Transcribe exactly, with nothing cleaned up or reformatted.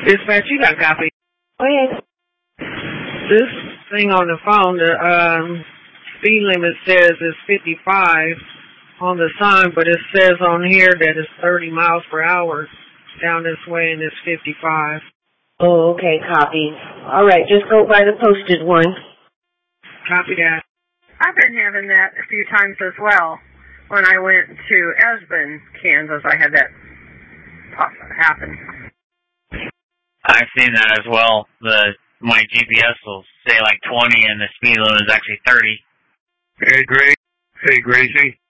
Dispatch, you got a copy. Go ahead. This thing on the phone, the um, speed limit says it's fifty-five on the sign, but it says on here that it's thirty miles per hour down this way, and it's fifty-five. Oh, okay, copy. All right, just go by the posted one. Copy that. I've been having that a few times as well. When I went to Esben, Kansas, I had that happen. I've seen that as well. The my G P S will say like twenty, and the speed limit is actually thirty. Hey, Grace. Hey, Gracie.